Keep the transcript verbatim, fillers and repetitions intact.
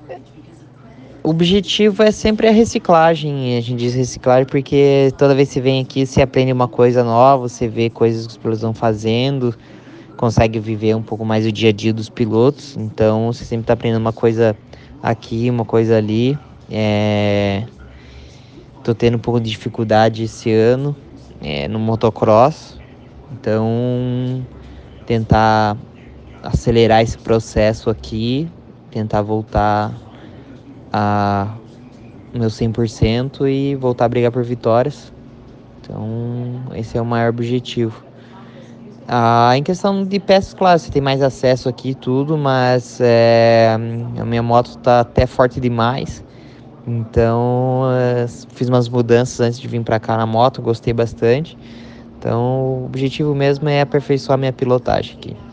O objetivo é sempre a reciclagem. A gente diz reciclagem porque toda vez que você vem aqui, você aprende uma coisa nova, você vê coisas que os pilotos vão fazendo, consegue viver um pouco mais o dia a dia dos pilotos. Então, você sempre está aprendendo uma coisa aqui, uma coisa ali. É... Tô tendo um pouco de dificuldade esse ano, é, no motocross. Então, tentar acelerar esse processo aqui, tentar voltar a meu cem por cento e voltar a brigar por vitórias. Então, esse é o maior objetivo. Ah, em questão de peças, claro, você tem mais acesso aqui e tudo, mas é, a minha moto tá até forte demais. Então, é, fiz umas mudanças antes de vir para cá na moto, gostei bastante. Então, o objetivo mesmo é aperfeiçoar minha pilotagem aqui.